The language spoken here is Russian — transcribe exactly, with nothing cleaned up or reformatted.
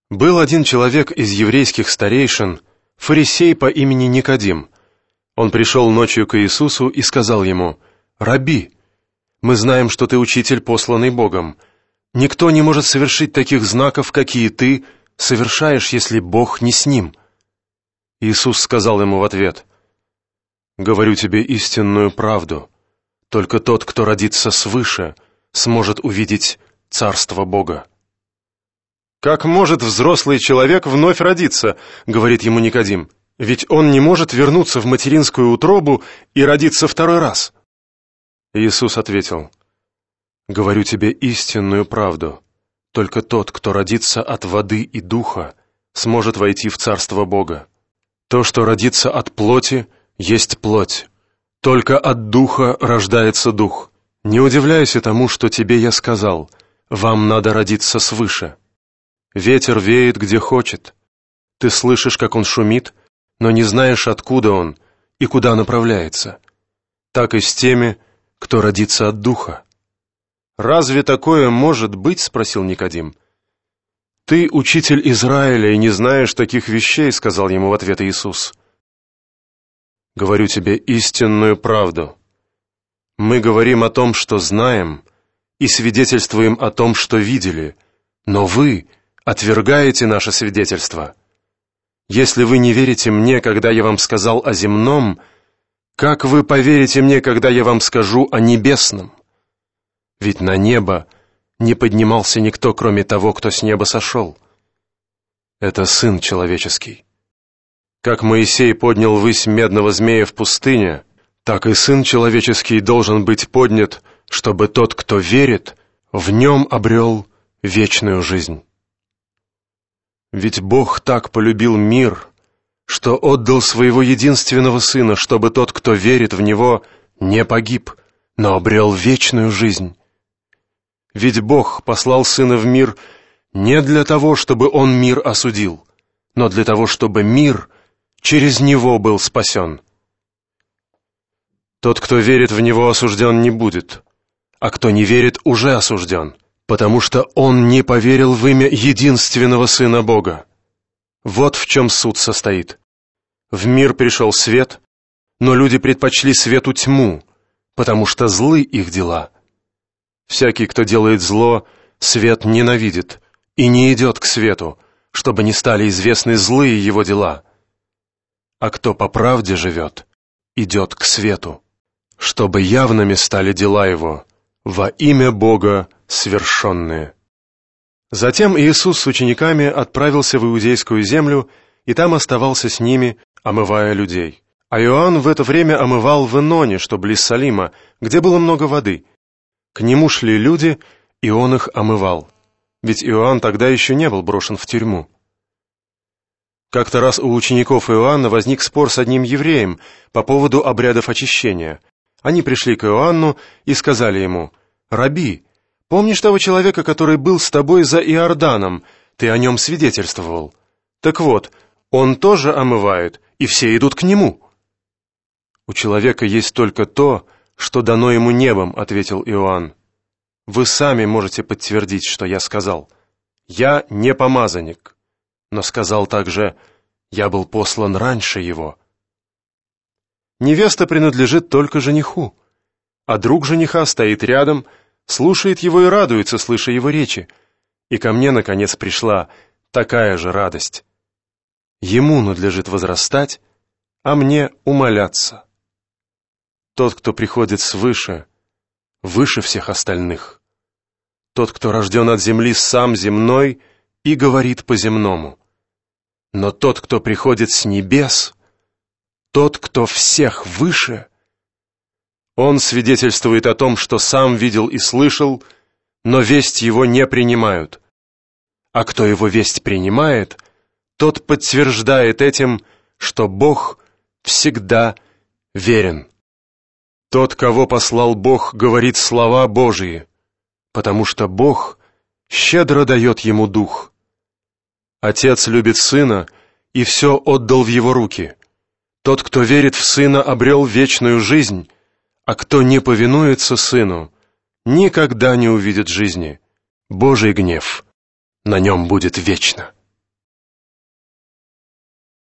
Был один человек из еврейских старейшин, фарисей по имени Никодим. Он пришел ночью к Иисусу и сказал ему: «Раби, мы знаем, что ты учитель, посланный Богом. Никто не может совершить таких знаков, какие ты совершаешь, если Бог не с ним». Иисус сказал ему в ответ: «Говорю тебе истинную правду. Только тот, кто родится свыше, сможет увидеть Царство Бога». «Как может взрослый человек вновь родиться?» — говорит ему Никодим. «Ведь он не может вернуться в материнскую утробу и родиться второй раз». Иисус ответил: «Говорю тебе истинную правду. Только тот, кто родится от воды и духа, сможет войти в Царство Бога. То, что родится от плоти, есть плоть. Только от духа рождается дух. Не удивляйся тому, что тебе я сказал: вам надо родиться свыше. Ветер веет, где хочет. Ты слышишь, как он шумит, но не знаешь, откуда он и куда направляется. Так и с теми, кто родится от духа». «Разве такое может быть?» — спросил Никодим. «Ты учитель Израиля и не знаешь таких вещей», — сказал ему в ответ Иисус. «Говорю тебе истинную правду. Мы говорим о том, что знаем, и свидетельствуем о том, что видели, но вы отвергаете наше свидетельство. Если вы не верите мне, когда я вам сказал о земном, как вы поверите мне, когда я вам скажу о небесном? Ведь на небо не поднимался никто, кроме того, кто с неба сошел. Это Сын Человеческий. Как Моисей поднял ввысь медного змея в пустыне, так и Сын Человеческий должен быть поднят, чтобы тот, кто верит, в нем обрел вечную жизнь. Ведь Бог так полюбил мир, что отдал своего единственного Сына, чтобы тот, кто верит в Него, не погиб, но обрел вечную жизнь. Ведь Бог послал Сына в мир не для того, чтобы Он мир осудил, но для того, чтобы мир через Него был спасен. Тот, кто верит в Него, осужден не будет, а кто не верит, уже осужден, потому что он не поверил в имя единственного Сына Бога. Вот в чем суд состоит. В мир пришел свет, но люди предпочли свету тьму, потому что злы их дела. Всякий, кто делает зло, свет ненавидит и не идет к свету, чтобы не стали известны злые его дела. А кто по правде живет, идет к свету, чтобы явными стали дела его, во имя Бога свершенные». Затем Иисус с учениками отправился в Иудейскую землю и там оставался с ними, омывая людей. А Иоанн в это время омывал в Иноне, что близ Салима, где было много воды. К нему шли люди, и он их омывал, ведь Иоанн тогда еще не был брошен в тюрьму. Как-то раз у учеников Иоанна возник спор с одним евреем по поводу обрядов очищения. Они пришли к Иоанну и сказали ему: «Раби, помнишь того человека, который был с тобой за Иорданом? Ты о нем свидетельствовал. Так вот, он тоже омывает, и все идут к нему». «У человека есть только то, что дано ему небом», — ответил Иоанн. «Вы сами можете подтвердить, что я сказал. Я не помазанник, но сказал также: я был послан раньше его». Невеста принадлежит только жениху, а друг жениха стоит рядом, слушает его и радуется, слыша его речи. И ко мне, наконец, пришла такая же радость. Ему надлежит возрастать, а мне умаляться. Тот, кто приходит свыше, выше всех остальных. Тот, кто рожден от земли, сам земной и говорит по-земному. Но тот, кто приходит с небес, тот, кто всех выше, он свидетельствует о том, что сам видел и слышал, но весть его не принимают. А кто его весть принимает, тот подтверждает этим, что Бог всегда верен. Тот, кого послал Бог, говорит слова Божии, потому что Бог щедро дает ему дух. Отец любит Сына и все отдал в его руки. Тот, кто верит в Сына, обрел вечную жизнь, а кто не повинуется Сыну, никогда не увидит жизни. Божий гнев на нем будет вечно.